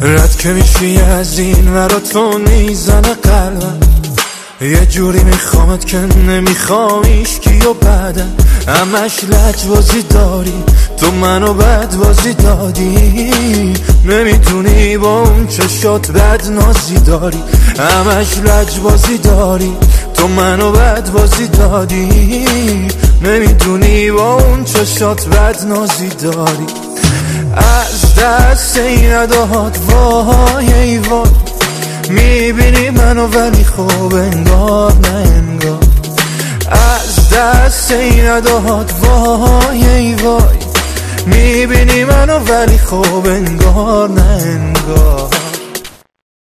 رد که میشی از این ورا تو میزنه قلبم، یه جوری میخوامت که نمیخوام ایشکی و بعدم همش لجبازی داری، تو منو بدبازی دادی، نمیتونی با اون چشات بد نازی داری، همش لجبازی داری، تو منو بدبازی دادی، نمیتونی با اون چشات بد نازی داری. از دست این اداهات وای ای وای، میبینی منو ولی خوب انگار نه انگار. از دست این اداهات وای ای وای، میبینی منو ولی خوب انگار نه انگار.